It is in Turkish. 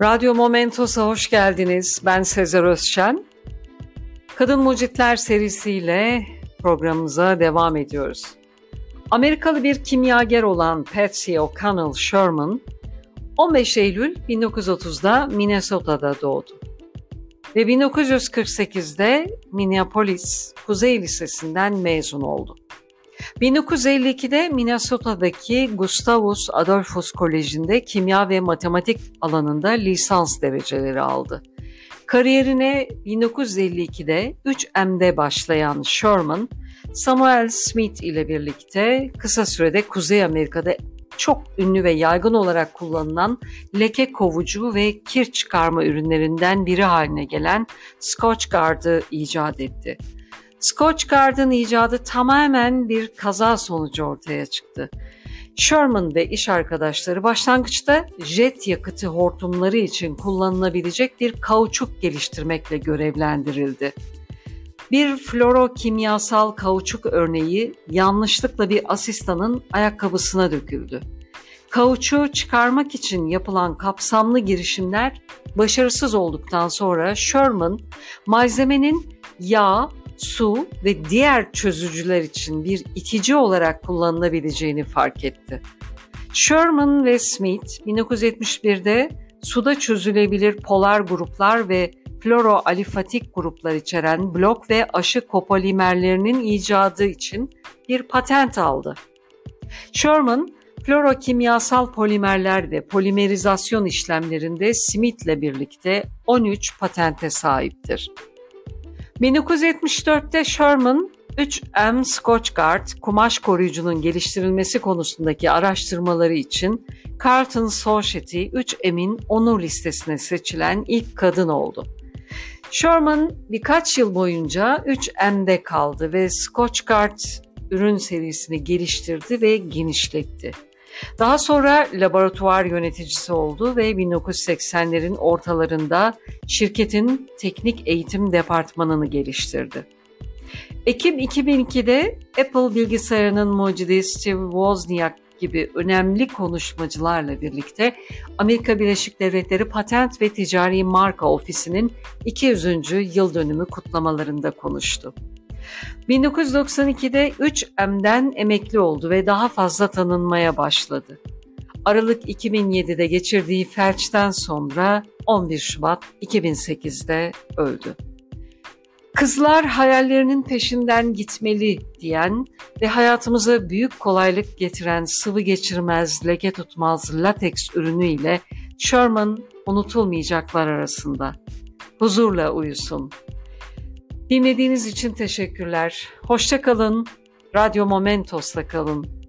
Radyo Momentos'a hoş geldiniz. Ben Sezer Özşen. Kadın Mucitler serisiyle programımıza devam ediyoruz. Amerikalı bir kimyager olan Patsy O'Connell Sherman, 15 Eylül 1930'da Minnesota'da doğdu. Ve 1948'de Minneapolis Kuzey Lisesi'nden mezun oldu. 1952'de Minnesota'daki Gustavus Adolphus Koleji'nde kimya ve matematik alanında lisans dereceleri aldı. Kariyerine 1952'de 3M'de başlayan Sherman, Samuel Smith ile birlikte kısa sürede Kuzey Amerika'da çok ünlü ve yaygın olarak kullanılan leke kovucu ve kir çıkarma ürünlerinden biri haline gelen Scotchgard'ı icat etti. Scotchgard'ın icadı tamamen bir kaza sonucu ortaya çıktı. Sherman ve iş arkadaşları başlangıçta jet yakıtı hortumları için kullanılabilecek bir kauçuk geliştirmekle görevlendirildi. Bir florokimyasal kauçuk örneği yanlışlıkla bir asistanın ayakkabısına döküldü. Kauçuğu çıkarmak için yapılan kapsamlı girişimler başarısız olduktan sonra Sherman, malzemenin yağ, su ve diğer çözücüler için bir itici olarak kullanılabileceğini fark etti. Sherman ve Smith 1971'de suda çözülebilir polar gruplar ve fluoroalifatik gruplar içeren blok ve aşı kopolimerlerinin icadı için bir patent aldı. Sherman, fluorokimyasal polimerler ve polimerizasyon işlemlerinde Smith'le birlikte 13 patente sahiptir. 1974'te Sherman, 3M Scotchgard kumaş koruyucunun geliştirilmesi konusundaki araştırmaları için Carlton Society 3M'in onur listesine seçilen ilk kadın oldu. Sherman birkaç yıl boyunca 3M'de kaldı ve Scotchgard ürün serisini geliştirdi ve genişletti. Daha sonra laboratuvar yöneticisi oldu ve 1980'lerin ortalarında şirketin teknik eğitim departmanını geliştirdi. Ekim 2002'de Apple bilgisayarının mucidi Steve Wozniak gibi önemli konuşmacılarla birlikte Amerika Birleşik Devletleri Patent ve Ticari Marka Ofisi'nin 200. yıl dönümü kutlamalarında konuştu. 1992'de 3M'den emekli oldu ve daha fazla tanınmaya başladı. Aralık 2007'de geçirdiği felçten sonra 11 Şubat 2008'de öldü. Kızlar hayallerinin peşinden gitmeli diyen ve hayatımıza büyük kolaylık getiren sıvı geçirmez, leke tutmaz lateks ürünüyle Sherman unutulmayacaklar arasında. Huzurla uyusun. Dinlediğiniz için teşekkürler. Hoşça kalın. Radyo Momentos'la kalın.